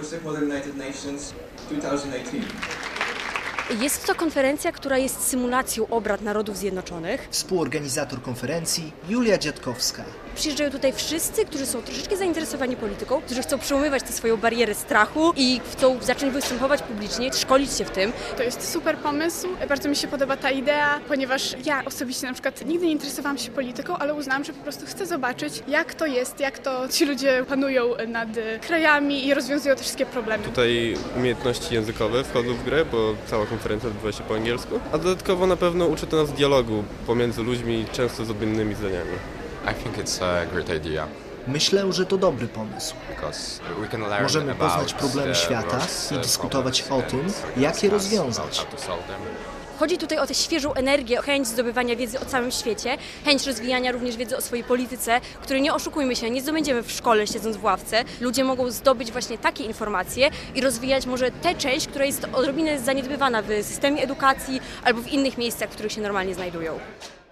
Membership of the United Nations 2018. Jest to konferencja, która jest symulacją obrad Narodów Zjednoczonych. Współorganizator konferencji Julia Dziadkowska. Przyjeżdżają tutaj wszyscy, którzy są troszeczkę zainteresowani polityką, którzy chcą przełamywać tę swoją barierę strachu i chcą zacząć występować publicznie, szkolić się w tym. To jest super pomysł, bardzo mi się podoba ta idea, ponieważ ja osobiście na przykład nigdy nie interesowałam się polityką, ale uznałam, że po prostu chcę zobaczyć, jak to jest, jak to ci ludzie panują nad krajami i rozwiązują te wszystkie problemy. Tutaj umiejętności językowe wchodzą w grę, bo cała konferencja odbywa się po angielsku, a dodatkowo na pewno uczy to nas dialogu pomiędzy ludźmi, często z odmiennymi zdaniami. I think it's a great idea. Myślę, że to dobry pomysł. Możemy poznać problemy świata i dyskutować o tym, jak je rozwiązać. Chodzi tutaj o tę świeżą energię, o chęć zdobywania wiedzy o całym świecie, chęć rozwijania również wiedzy o swojej polityce, której nie oszukujmy się, nie zdobędziemy w szkole siedząc w ławce. Ludzie mogą zdobyć właśnie takie informacje i rozwijać może tę część, która jest odrobinę zaniedbywana w systemie edukacji albo w innych miejscach, w których się normalnie znajdują.